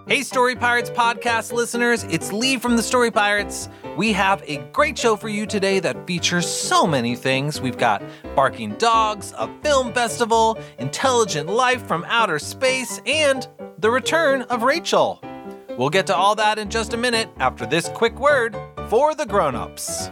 Hey, Story Pirates podcast listeners, it's Lee from the Story Pirates. We have a great show for you today that features so many things. We've got barking dogs, a film festival, intelligent life from outer space, and the return of Rachel. We'll get to all that in just a minute after this quick word for the grown-ups.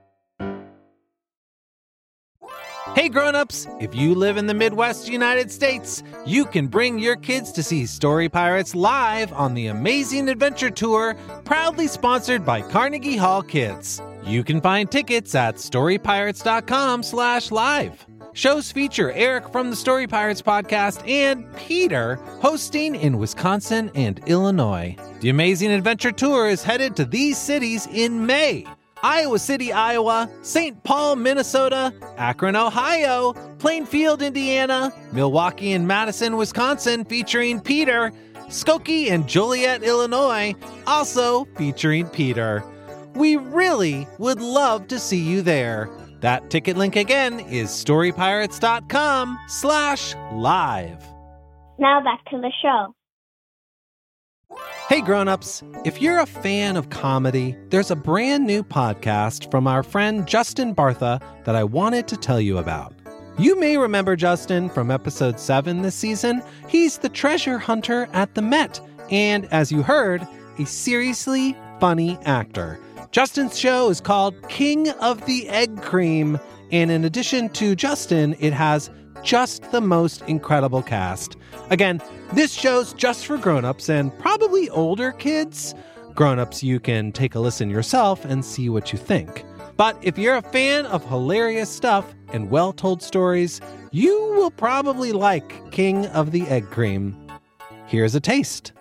Hey grown-ups, if you live in the Midwest United States, you can bring your kids to see Story Pirates live on the Amazing Adventure Tour, proudly sponsored by Carnegie Hall Kids. You can find tickets at storypirates.com/live. Shows feature Eric from the Story Pirates podcast and Peter hosting in Wisconsin and Illinois. The Amazing Adventure Tour is headed to these cities in May: Iowa City, Iowa, St. Paul, Minnesota, Akron, Ohio, Plainfield, Indiana, Milwaukee and Madison, Wisconsin, featuring Peter, Skokie and Joliet, Illinois, also featuring Peter. We really would love to see you there. That ticket link again is storypirates.com/live. Now back to the show. Hey grown-ups, if you're a fan of comedy, there's a brand new podcast from our friend Justin Bartha that I wanted to tell you about. You may remember Justin from episode 7 this season. He's the treasure hunter at the Met, and as you heard, a seriously funny actor. Justin's show is called King of the Egg Cream, and in addition to Justin, it has just the most incredible cast. Again, this show's just for grown-ups and probably older kids. Grown-ups, you can take a listen yourself and see what you think. But if you're a fan of hilarious stuff and well-told stories, you will probably like King of the Egg Cream. Here's a taste.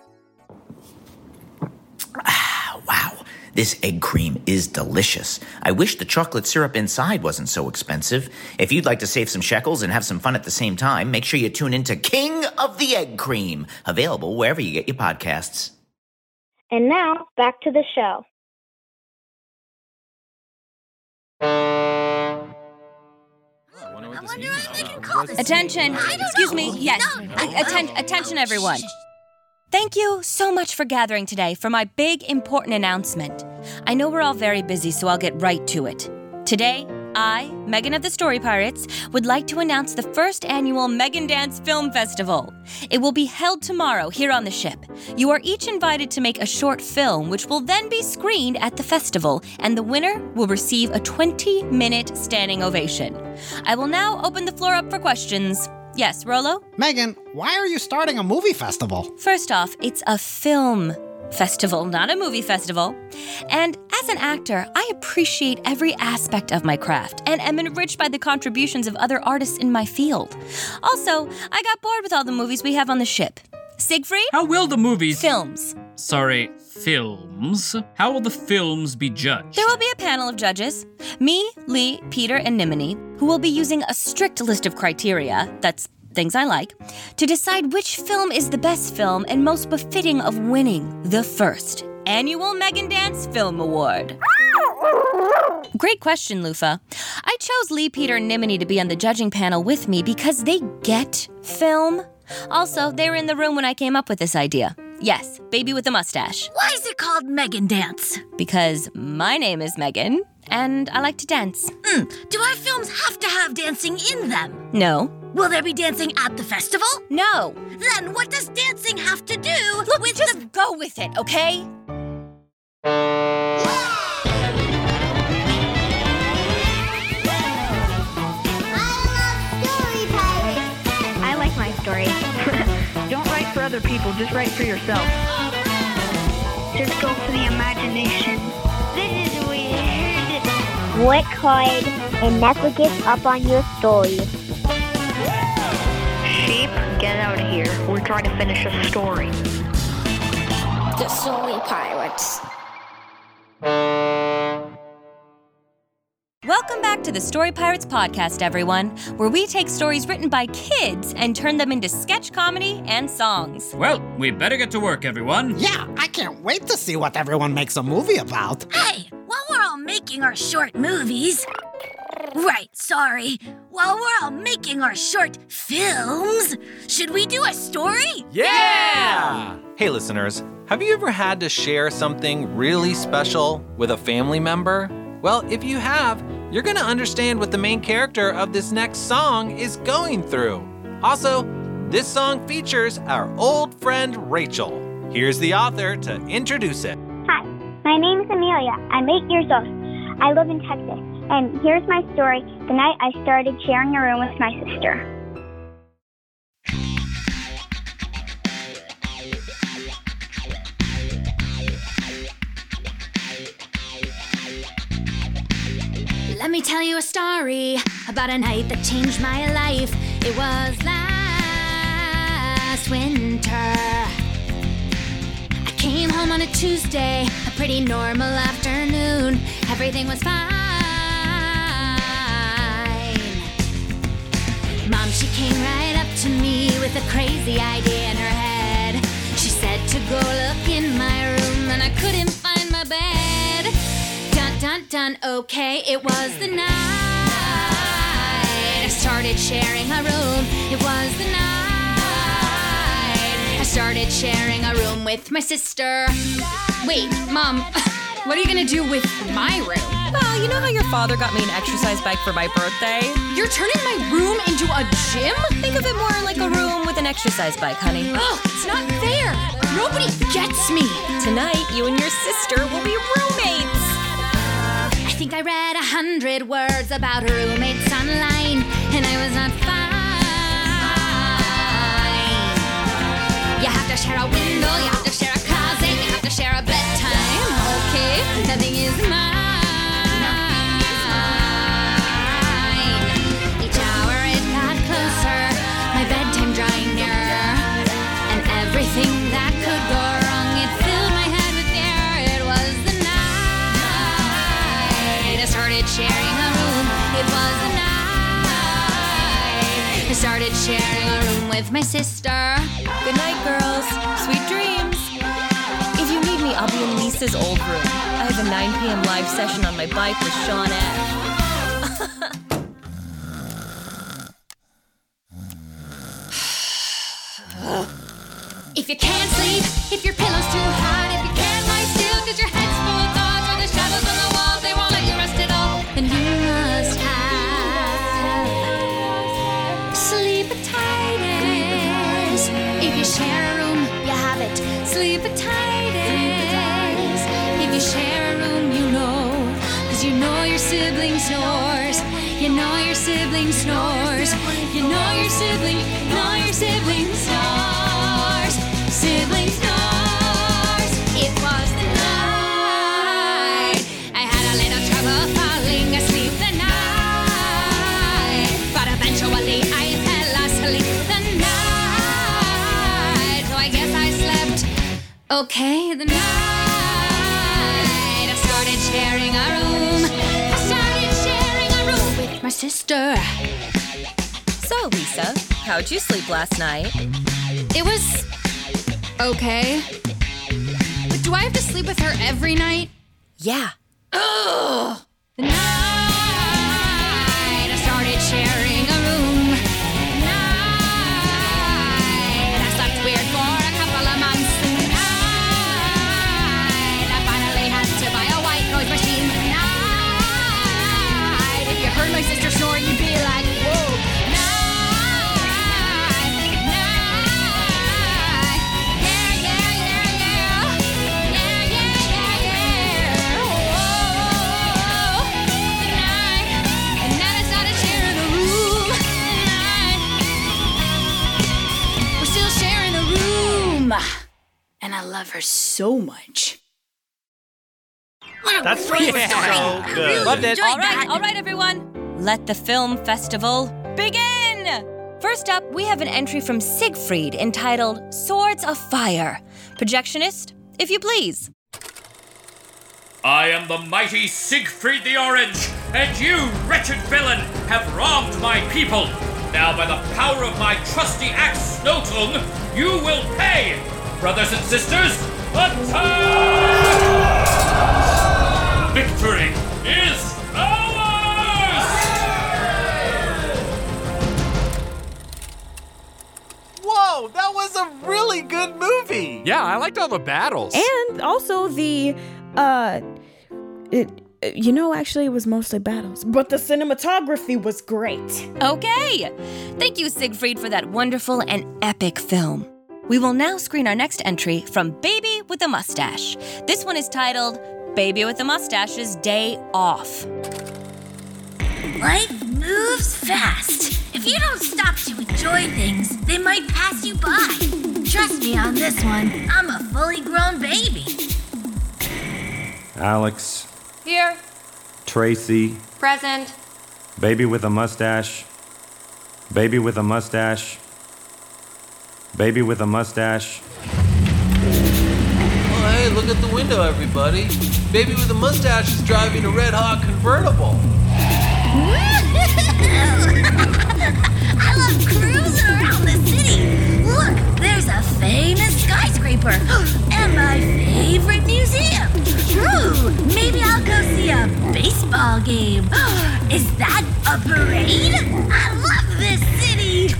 Wow, this egg cream is delicious. I wish the chocolate syrup inside wasn't so expensive. If you'd like to save some shekels and have some fun at the same time, make sure you tune into King of the Egg Cream, available wherever you get your podcasts. And now, back to the show. Attention! Excuse me. Yes. Attention, everyone. Thank you so much for gathering today for my big, important announcement. I know we're all very busy, so I'll get right to it. Today, I, Megan of the Story Pirates, would like to announce the first annual Megan Dance Film Festival. It will be held tomorrow here on the ship. You are each invited to make a short film, which will then be screened at the festival, and the winner will receive a 20-minute standing ovation. I will now open the floor up for questions. Yes, Rolo? Megan, why are you starting a movie festival? First off, it's a film festival, not a movie festival. And as an actor, I appreciate every aspect of my craft and am enriched by the contributions of other artists in my field. Also, I got bored with all the movies we have on the ship. Siegfried? How will the movies... Films. Films? How will the films be judged? There will be a panel of judges. Me, Lee, Peter, and Nimini, who will be using a strict list of criteria, that's things I like, to decide which film is the best film and most befitting of winning the first annual Megan Dance Film Award. Great question, Lufa. I chose Lee, Peter, and Nimini to be on the judging panel with me because they get film. Also, they were in the room when I came up with this idea. Yes, baby with a mustache. Why is it called Megan Dance? Because my name is Megan, and I like to dance. Do our films have to have dancing in them? No. Will there be dancing at the festival? No. Then what does dancing have to do with just go with it, okay? I like my story. Don't write for other people, just write for yourself. Just go for the imagination. This is weird. Work hard and never give up on your story. Sheep, get out of here. We're trying to finish a story. The Story Pirates. Welcome back to the Story Pirates podcast, everyone, where we take stories written by kids and turn them into sketch comedy and songs. Well, we better get to work, everyone. Yeah, I can't wait to see what everyone makes a movie about. Hey, while we're all making our short movies... While we're all making our short films, should we do a story? Yeah! Hey listeners, have you ever had to share something really special with a family member? Well, if you have, you're going to understand what the main character of this next song is going through. Also, this song features our old friend Rachel. Here's the author to introduce it. Hi, my name is Amelia. I'm 8 years old. I live in Texas. And here's my story, the night I started sharing a room with my sister. Let me tell you a story about a night that changed my life. It was last winter. I came home on a Tuesday, a pretty normal afternoon. Everything was fine. Mom, she came right up to me with a crazy idea in her head. She said to go look in my room, and I couldn't find my bed. Dun, dun, dun, okay, it was the night I started sharing a room. It was the night I started sharing a room with my sister. Wait, Mom, what are you gonna do with my room? Well, you know how your father got me an exercise bike for my birthday? You're turning my room into a gym? Think of it more like a room with an exercise bike, honey. Ugh, it's not fair. Nobody gets me. Tonight, you and your sister will be roommates. I think I read 100 words about roommates online, and I was not fine. You have to share a window, you have to share a closet, you have to share a bedtime. Okay, nothing is mine. Each hour it got closer, my bedtime drawing nearer, and everything that could go wrong, it filled my head with fear. It was the night I started sharing a room. It was the night I started sharing a room with my sister. Good night, girls. Sweet dreams. If you need me, I'll be in Lisa's old room. I have a 9 p.m. live session on my bike with Sean F. If you can't sleep, if your pillow's too hot, if you can't lie still 'cause your head's full of thoughts, or the shadows on the wall, they won't let you rest at all, then you must have sleep-a-titis. If you share a room, you have it. Sleep-a-titis. If you share a room, you know, 'cause you know your sibling snores. You know your sibling snores. You know your sibling snores. Sibling snores. It was the night I had a little trouble falling asleep the night, but eventually I fell asleep the night. So I guess I slept okay the night I started sharing a room. I started sharing a room with my sister. So, Lisa, how'd you sleep last night? It was okay. But do I have to sleep with her every night? Yeah. Ugh! The night I started sharing a room. The night I slept weird for a couple of months. The night I finally had to buy a white noise machine. The night if you heard my sister snore, you'd be like, whoa. And I love her so much. That's so good. Loved it. All right, everyone. Let the film festival begin! First up, we have an entry from Siegfried entitled Swords of Fire. Projectionist, if you please. I am the mighty Siegfried the Orange, and you, wretched villain, have wronged my people. Now, by the power of my trusty axe, Snowtongue, you will pay! Brothers and sisters, attack! Victory is ours! Whoa, that was a really good movie. Yeah, I liked all the battles. And also the, actually it was mostly battles, but the cinematography was great. Okay. Thank you, Siegfried, for that wonderful and epic film. We will now screen our next entry from Baby with a Mustache. This one is titled Baby with a Mustache's Day Off. Life moves fast. If you don't stop to enjoy things, they might pass you by. Trust me on this one, I'm a fully grown baby. Alex. Here. Tracy. Present. Baby with a mustache. Baby with a mustache. Baby with a mustache. Oh, hey, look at the window, everybody. Baby with a mustache is driving a red-hot convertible. I love cruising around the city. Look, there's a famous skyscraper and my favorite museum. Ooh, maybe I'll go see a baseball game. Is that a parade? I love this city.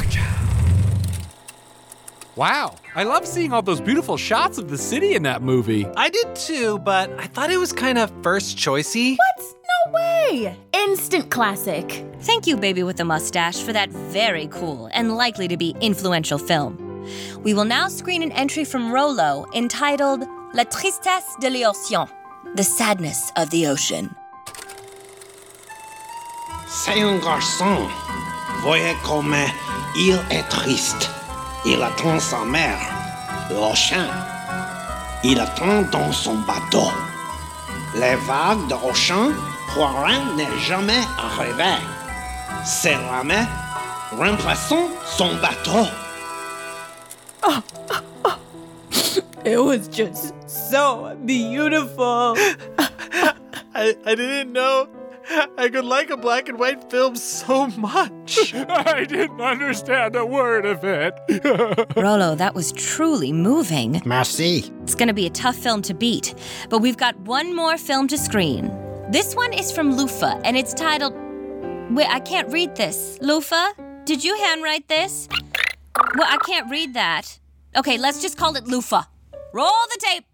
Wow, I love seeing all those beautiful shots of the city in that movie. I did too, but I thought it was kind of first choicey. What? No way! Instant classic. Thank you, Baby with a Mustache, for that very cool and likely to be influential film. We will now screen an entry from Rollo entitled La Tristesse de l'Océan, The Sadness of the Ocean. C'est un garçon. Voyez comme il est triste. Il attend sa mère, l'océan. Il attend dans son bateau. Les vagues de l'océan pour rien n'est jamais arrivé. C'est jamais remplaçant son bateau. It was just so beautiful. I didn't know I could like a black and white film so much. I didn't understand a word of it. Rollo, that was truly moving. Merci. It's going to be a tough film to beat, but we've got one more film to screen. This one is from Lufa, and it's titled... Wait, I can't read this. Lufa, did you handwrite this? Well, I can't read that. Okay, let's just call it Lufa. Roll the tape.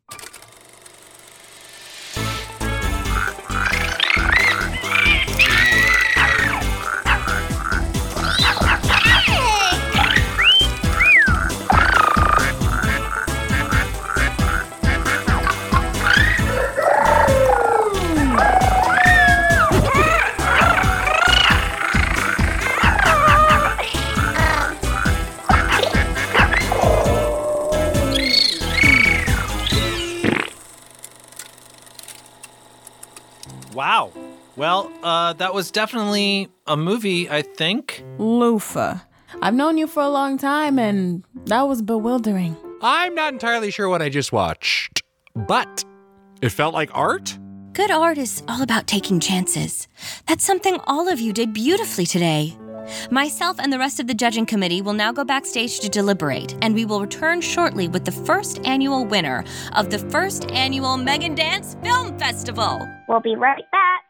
Wow. Well, that was definitely a movie, I think. Lufa. I've known you for a long time, and that was bewildering. I'm not entirely sure what I just watched, but it felt like art. Good art is all about taking chances. That's something all of you did beautifully today. Myself and the rest of the judging committee will now go backstage to deliberate, and we will return shortly with the first annual winner of the first annual Megan Dance Film Festival. We'll be right back.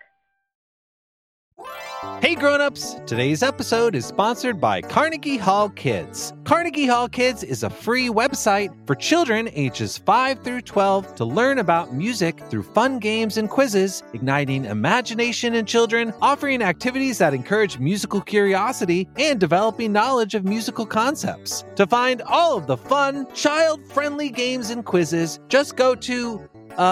Hey grown-ups, today's episode is sponsored by Carnegie Hall Kids. Carnegie Hall Kids is a free website for children ages 5 through 12 to learn about music through fun games and quizzes, igniting imagination in children, offering activities that encourage musical curiosity, and developing knowledge of musical concepts. To find all of the fun, child-friendly games and quizzes, just go to,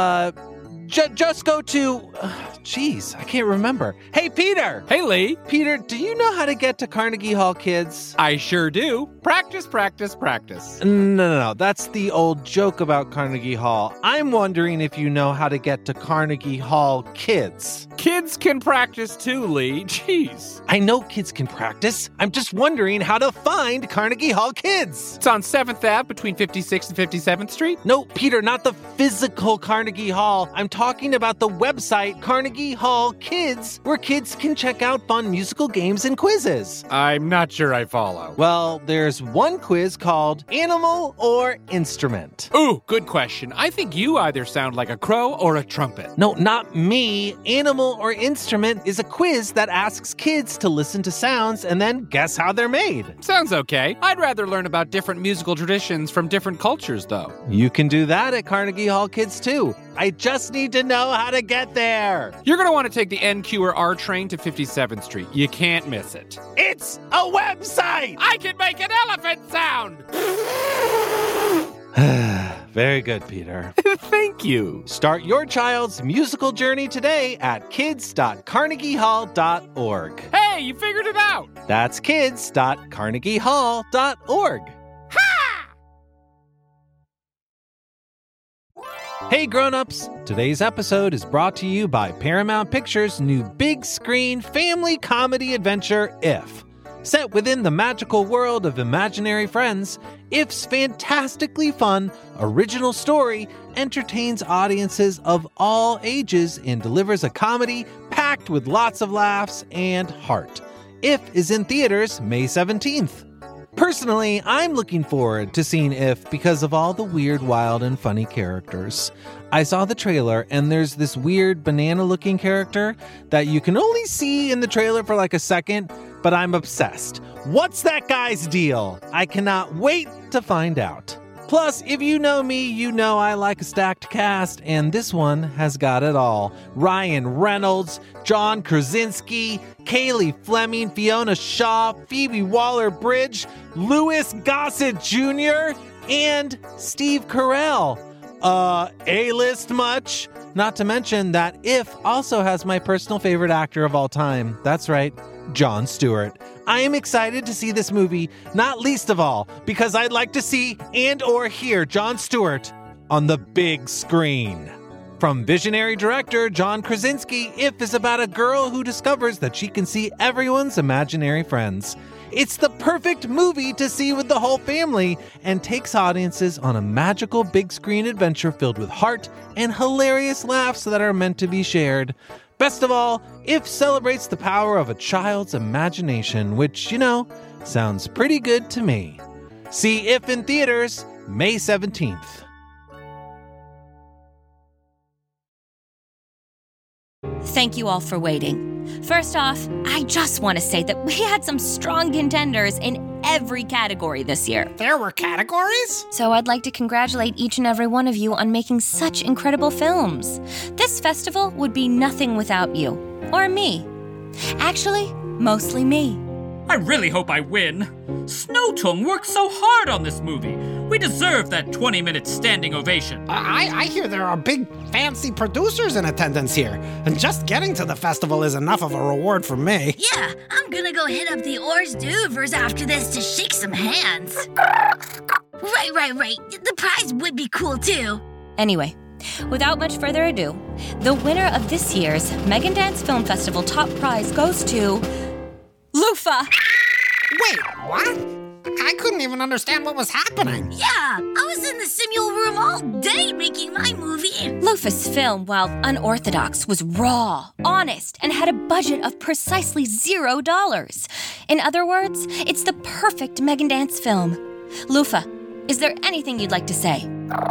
Jeez, I can't remember. Hey, Peter! Hey, Lee! Peter, do you know how to get to Carnegie Hall Kids? I sure do. Practice, practice, practice. No. That's the old joke about Carnegie Hall. I'm wondering if you know how to get to Carnegie Hall Kids. Kids can practice too, Lee. Jeez. I know kids can practice. I'm just wondering how to find Carnegie Hall Kids. It's on 7th Ave between 56th and 57th Street? No, Peter, not the physical Carnegie Hall. I'm talking about the website Carnegie Hall Kids, where kids can check out fun musical games and quizzes. I'm not sure I follow. Well, there's one quiz called Animal or Instrument. Ooh, good question. I think you either sound like a crow or a trumpet. No, not me. Animal animal or instrument is a quiz that asks kids to listen to sounds and then guess how they're made. Sounds okay. I'd rather learn about different musical traditions from different cultures, though. You can do that at Carnegie Hall Kids, too. I just need to know how to get there. You're going to want to take the NQ or R train to 57th Street. You can't miss it. It's a website! I can make an elephant sound! Very good, Peter. Thank you. Start your child's musical journey today at kids.carnegiehall.org. Hey, you figured it out! That's kids.carnegiehall.org. Hey grown-ups, today's episode is brought to you by Paramount Pictures' new big screen family comedy adventure, If. Set within the magical world of imaginary friends, If's fantastically fun, original story entertains audiences of all ages and delivers a comedy packed with lots of laughs and heart. If is in theaters May 17th. Personally, I'm looking forward to seeing If because of all the weird, wild, and funny characters. I saw the trailer, and there's this weird banana-looking character that you can only see in the trailer for like a second, but I'm obsessed. What's that guy's deal? I cannot wait to find out. Plus, if you know me, you know I like a stacked cast, and this one has got it all. Ryan Reynolds, John Krasinski, Kaylee Fleming, Fiona Shaw, Phoebe Waller-Bridge, Louis Gossett Jr., and Steve Carell. A-list much? Not to mention that If also has my personal favorite actor of all time. That's right, Jon Stewart. I am excited to see this movie, not least of all, because I'd like to see and or hear Jon Stewart on the big screen. From visionary director John Krasinski, If is about a girl who discovers that she can see everyone's imaginary friends. It's the perfect movie to see with the whole family and takes audiences on a magical big screen adventure filled with heart and hilarious laughs that are meant to be shared. Best of all, If celebrates the power of a child's imagination, which, sounds pretty good to me. See If in theaters May 17th. Thank you all for waiting. First off, I just want to say that we had some strong contenders in every category this year. There were categories? So I'd like to congratulate each and every one of you on making such incredible films. This festival would be nothing without you. Or me. Actually, mostly me. I really hope I win. Snowtongue worked so hard on this movie. We deserve that 20-minute standing ovation. I hear there are big, fancy producers in attendance here, and just getting to the festival is enough of a reward for me. Yeah, I'm gonna go hit up the Hors d'oeuvres after this to shake some hands. Right. The prize would be cool, too. Anyway, without much further ado, the winner of this year's Megan Dance Film Festival top prize goes to Lufa. Wait, what? I couldn't even understand what was happening. Yeah, I was in the simul room all day making my movie. Lufa's film, while unorthodox, was raw, honest, and had a budget of precisely $0. In other words, it's the perfect Megan Dance film. Lufa, is there anything you'd like to say?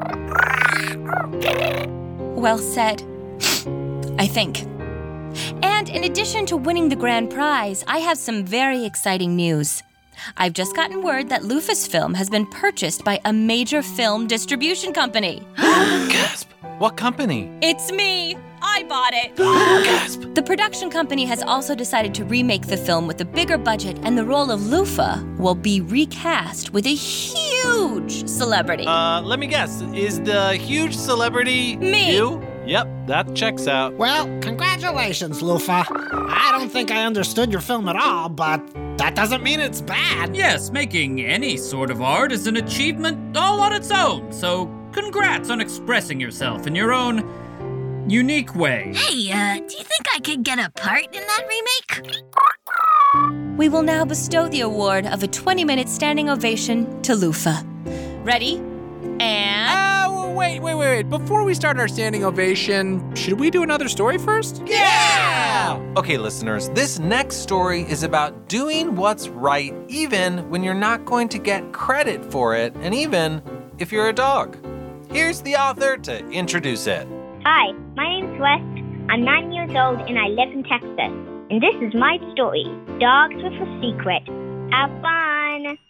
Well said, I think. And in addition to winning the grand prize, I have some very exciting news. I've just gotten word that Lufa's film has been purchased by a major film distribution company. Gasp! What company? It's me! I bought it! Gasp! The production company has also decided to remake the film with a bigger budget, and the role of Lufa will be recast with a huge celebrity. Let me guess. Is the huge celebrity me? You? Yep, that checks out. Well, congratulations, Lufa. I don't think I understood your film at all, but that doesn't mean it's bad. Yes, making any sort of art is an achievement all on its own, so congrats on expressing yourself in your own unique way. Hey, do you think I could get a part in that remake? We will now bestow the award of a 20-minute standing ovation to Lufa. Ready? And... Wait. Before we start our standing ovation, should we do another story first? Yeah! Okay, listeners, this next story is about doing what's right even when you're not going to get credit for it, and even if you're a dog. Here's the author to introduce it. Hi, my name's Wes. I'm 9 years old and I live in Texas. And this is my story, Dogs with a Secret. Have fun!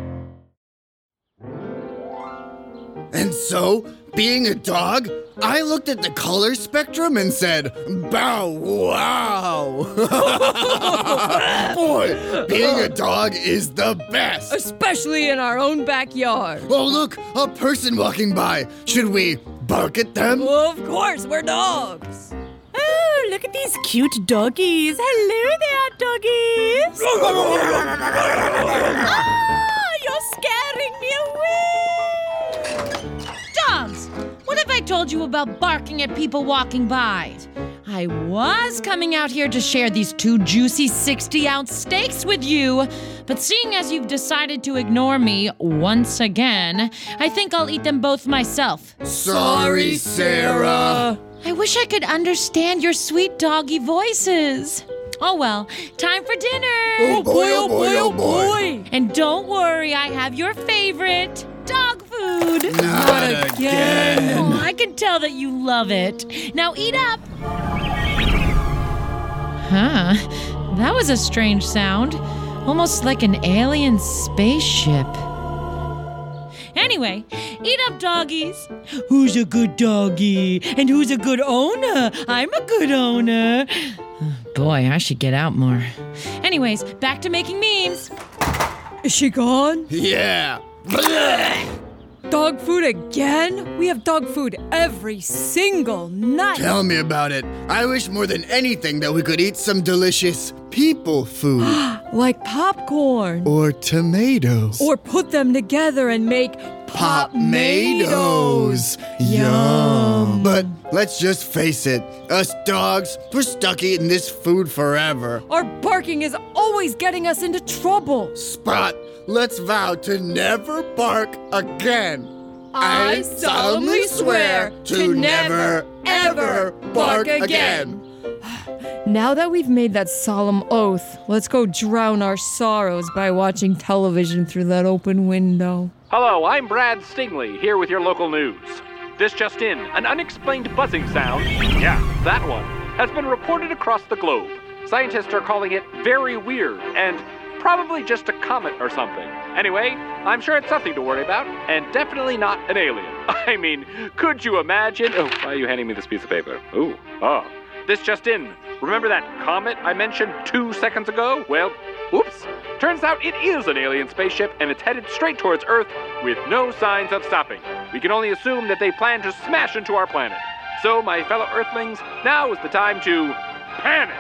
And so, being a dog, I looked at the color spectrum and said, bow wow! Boy, being a dog is the best! Especially in our own backyard. Oh, look, a person walking by. Should we bark at them? Of course, we're dogs. Oh, look at these cute doggies. Hello there, doggies. You're scaring me away. Dogs, what have I told you about barking at people walking by? I was coming out here to share these 2 juicy 60-ounce steaks with you, but seeing as you've decided to ignore me once again, I think I'll eat them both myself. Sorry, Sarah. I wish I could understand your sweet doggy voices. Oh well, time for dinner. Oh boy, oh boy, oh boy. And don't worry, I have your favorite, dog food. Not again. Oh, I can tell that you love it. Now eat up. Huh, that was a strange sound. Almost like an alien spaceship. Anyway, eat up, doggies. Who's a good doggy? And who's a good owner? I'm a good owner. Boy, I should get out more. Anyways, back to making memes. Is she gone? Yeah. Dog food again? We have dog food every single night. Tell me about it. I wish more than anything that we could eat some delicious people food. Like popcorn. Or tomatoes. Or put them together and make Pop-mados. Yum. But let's just face it. Us dogs, we're stuck eating this food forever. Our barking is always getting us into trouble. Spot, let's vow to never bark again. I solemnly swear to never, ever bark again. Now that we've made that solemn oath, let's go drown our sorrows by watching television through that open window. Hello, I'm Brad Stingley, here with your local news. This just in, an unexplained buzzing sound, yeah, that one, has been reported across the globe. Scientists are calling it very weird, and probably just a comet or something. Anyway, I'm sure it's nothing to worry about, and definitely not an alien. I mean, could you imagine? Oh, why are you handing me this piece of paper? Ooh, oh. This just in. Remember that comet I mentioned 2 seconds ago? Well, oops. Turns out it is an alien spaceship, and it's headed straight towards Earth with no signs of stopping. We can only assume that they plan to smash into our planet. So, my fellow Earthlings, now is the time to panic.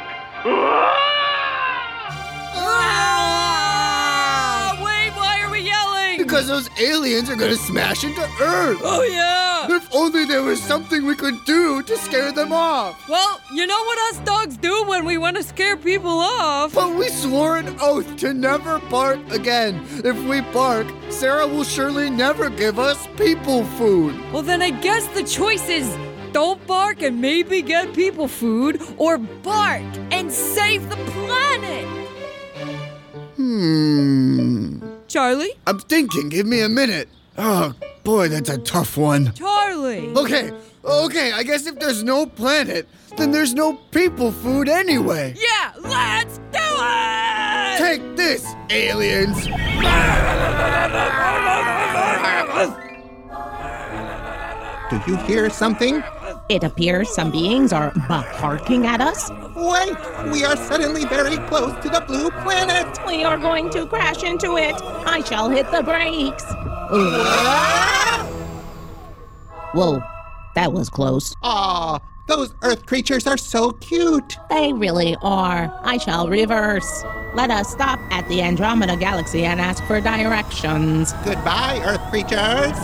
Wait, why are we yelling? Because those aliens are gonna smash into Earth. Oh, yeah. If only there was something we could do to scare them off. Well, you know what us dogs do when we want to scare people off? But we swore an oath to never bark again. If we bark, Sarah will surely never give us people food. Well, then I guess the choice is don't bark and maybe get people food, or bark and save the planet. Charlie? I'm thinking. Give me a minute. Oh, boy, that's a tough one. Charlie! Okay, I guess if there's no planet, then there's no people food anyway. Yeah, let's do it! Take this, aliens! Do you hear something? It appears some beings are barking at us. Wait, we are suddenly very close to the blue planet. We are going to crash into it. I shall hit the brakes. Whoa, that was close. Aw, those Earth creatures are so cute. They really are. I shall reverse. Let us stop at the Andromeda Galaxy and ask for directions. Goodbye, Earth creatures.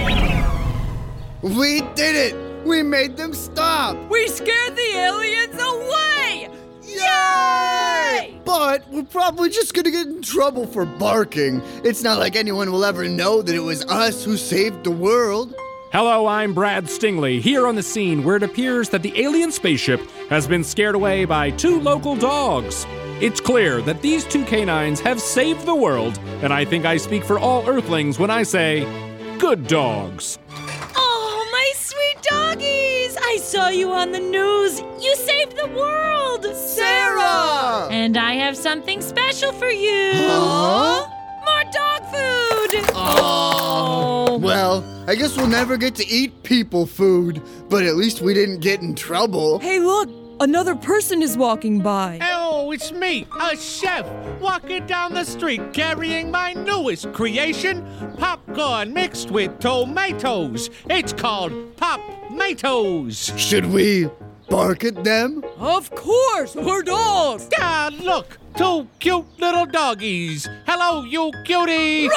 We did it! We made them stop! We scared the aliens away! Yay! But we're probably just gonna get in trouble for barking. It's not like anyone will ever know that it was us who saved the world. Hello, I'm Brad Stingley, here on the scene where it appears that the alien spaceship has been scared away by 2 local dogs. It's clear that these 2 canines have saved the world, and I think I speak for all Earthlings when I say, good dogs. Oh, my sweet doggies! I saw you on the news. You saved the world! Sarah! And I have something special for you. Huh? More dog food! Oh. Well, I guess we'll never get to eat people food, but at least we didn't get in trouble. Hey, look! Another person is walking by. Oh, it's me, a chef, walking down the street carrying my newest creation, popcorn mixed with tomatoes. It's called Pop-Matos. Should we bark at them? Of course, we're dogs. Ah, look, two cute little doggies. Hello, you cutie.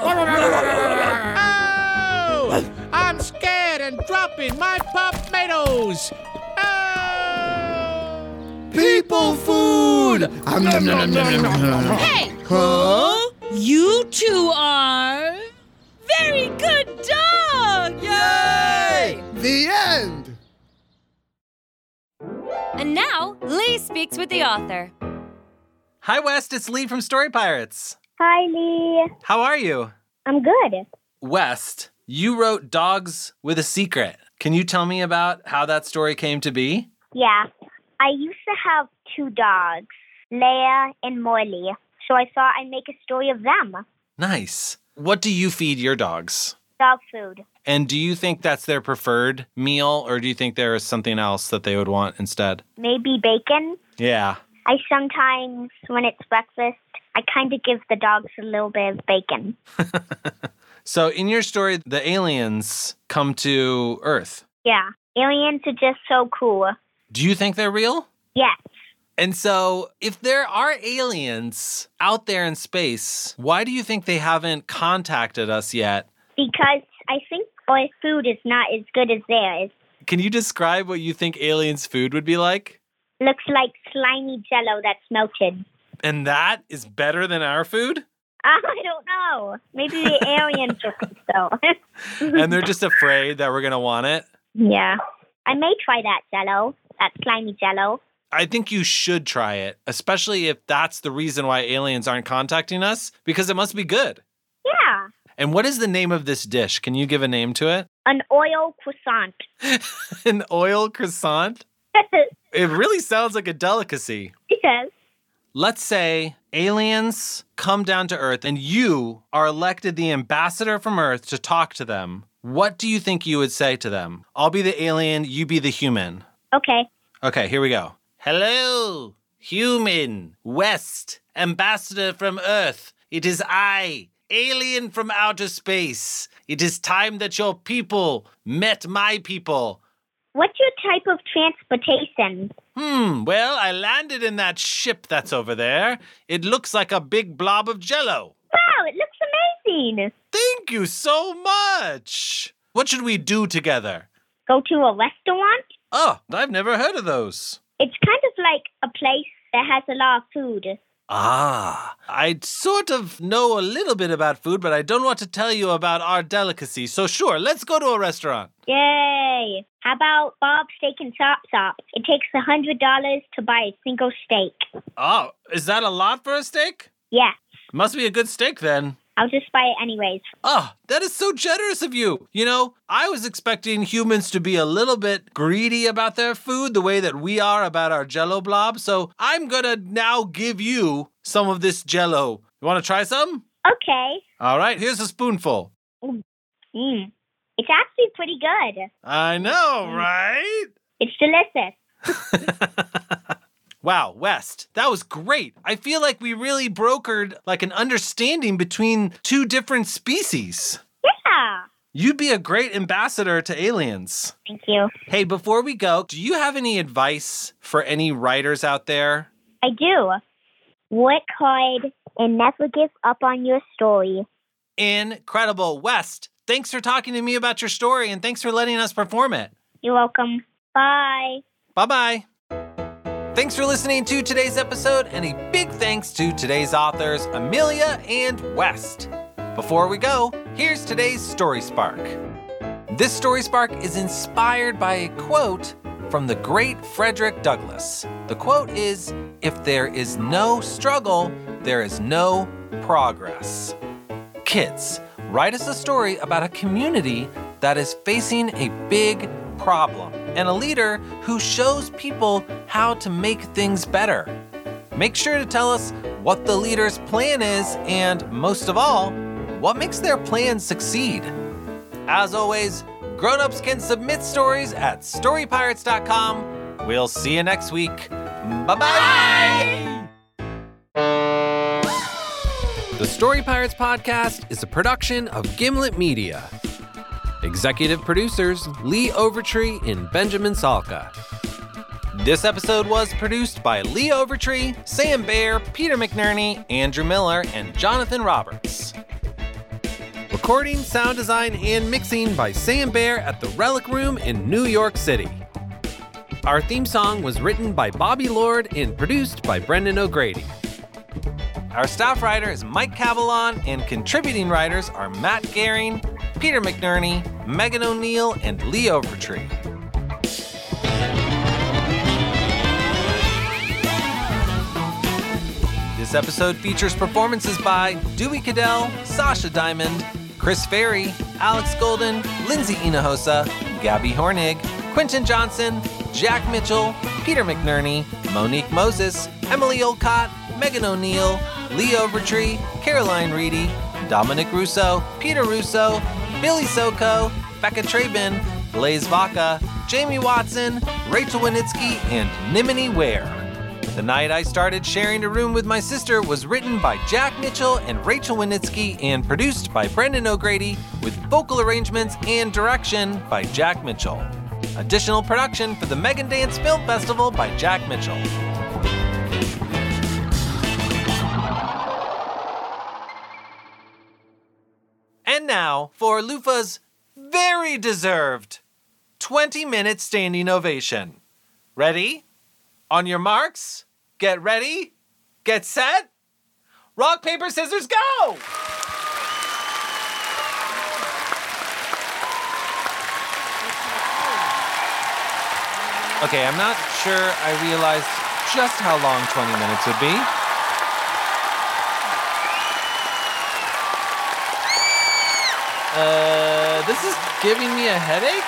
Oh, I'm scared and dropping my Pop-Matos. People food! Hey! Huh? You two are very good dogs! Yay! The end! And now, Lee speaks with the author. Hi, West. It's Lee from Story Pirates. Hi, Lee. How are you? I'm good. West, you wrote Dogs with a Secret. Can you tell me about how that story came to be? Yeah. I used to have 2 dogs, Leia and Morley, so I thought I'd make a story of them. Nice. What do you feed your dogs? Dog food. And do you think that's their preferred meal, or do you think there is something else that they would want instead? Maybe bacon. Yeah. I sometimes, when it's breakfast, I kind of give the dogs a little bit of bacon. So in your story, the aliens come to Earth. Yeah. Aliens are just so cool. Do you think they're real? Yes. And so, if there are aliens out there in space, why do you think they haven't contacted us yet? Because I think our food is not as good as theirs. Can you describe what you think aliens' food would be like? Looks like slimy jello that's melted. And that is better than our food? I don't know. Maybe the aliens will think so. And they're just afraid that we're going to want it? Yeah. I may try that jello. That slimy jello. I think you should try it, especially if that's the reason why aliens aren't contacting us, because it must be good. Yeah. And what is the name of this dish? Can you give a name to it? An oil croissant. An oil croissant? It really sounds like a delicacy. Yes. Let's say aliens come down to Earth and you are elected the ambassador from Earth to talk to them. What do you think you would say to them? I'll be the alien, you be the human. Okay. Okay, here we go. Hello, human, West, ambassador from Earth. It is I, alien from outer space. It is time that your people met my people. What's your type of transportation? Well, I landed in that ship that's over there. It looks like a big blob of jello. Wow, it looks amazing. Thank you so much. What should we do together? Go to a restaurant? Oh, I've never heard of those. It's kind of like a place that has a lot of food. Ah, I sort of know a little bit about food, but I don't want to tell you about our delicacy. So sure, let's go to a restaurant. Yay. How about Bob's Steak and Chop? It takes $100 to buy a single steak. Oh, is that a lot for a steak? Yes. Must be a good steak then. I'll just buy it anyways. Oh, that is so generous of you. You know, I was expecting humans to be a little bit greedy about their food the way that we are about our jello blob. So I'm going to now give you some of this jello. You want to try some? Okay. All right, here's a spoonful. It's actually pretty good. I know, right? It's delicious. Wow, West, that was great. I feel like we really brokered like an understanding between two different species. Yeah. You'd be a great ambassador to aliens. Thank you. Hey, before we go, do you have any advice for any writers out there? I do. Work hard and never give up on your story. Incredible. West, thanks for talking to me about your story and thanks for letting us perform it. You're welcome. Bye. Bye-bye. Thanks for listening to today's episode, and a big thanks to today's authors, Amelia and West. Before we go, here's today's Story Spark. This Story Spark is inspired by a quote from the great Frederick Douglass. The quote is, "If there is no struggle, there is no progress." Kids, write us a story about a community that is facing a big problem and a leader who shows people how to make things better. Make sure to tell us what the leader's plan is and, most of all, what makes their plan succeed. As always, grown-ups can submit stories at storypirates.com. We'll see you next week. Bye-bye! The Story Pirates Podcast is a production of Gimlet Media. Executive producers Lee Overtree and Benjamin Salka. This episode was produced by Lee Overtree, Sam Baer, Peter McNerney, Andrew Miller, and Jonathan Roberts. Recording, sound design, and mixing by Sam Baer at the Relic Room in New York City. Our theme song was written by Bobby Lord and produced by Brendan O'Grady. Our staff writer is Mike Cavallon, and contributing writers are Matt Gehring, Peter McNerney, Megan O'Neill, and Lee Overtree. This episode features performances by Dewey Cadell, Sasha Diamond, Chris Ferry, Alex Golden, Lindsay Hinojosa, Gabby Hornig, Quentin Johnson, Jack Mitchell, Peter McNerney, Monique Moses, Emily Olcott, Megan O'Neill, Lee Overtree, Caroline Reedy, Dominic Russo, Peter Russo, Billy Soko, Becca Trabin, Blaze Vaca, Jamie Watson, Rachel Winitsky, and Nimini Ware. The Night I Started Sharing a Room with My Sister was written by Jack Mitchell and Rachel Winitsky and produced by Brendan O'Grady with vocal arrangements and direction by Jack Mitchell. Additional production for the Megan Dance Film Festival by Jack Mitchell. And now for Lufa's very deserved 20-minute standing ovation. Ready? On your marks, get ready, get set, rock, paper, scissors, go! Okay, I'm not sure I realized just how long 20 minutes would be. This is giving me a headache?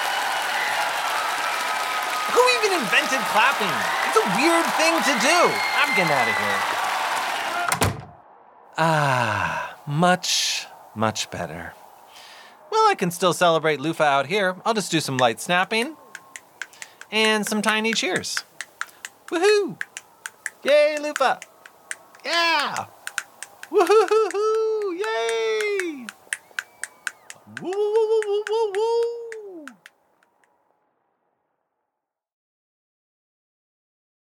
Who even invented clapping? It's a weird thing to do. I'm getting out of here. Much, much better. Well, I can still celebrate Lufa out here. I'll just do some light snapping and some tiny cheers. Woohoo! Yay, Lufa! Yeah! Woohoo! Yay! Woo, woo, woo, woo, woo, woo.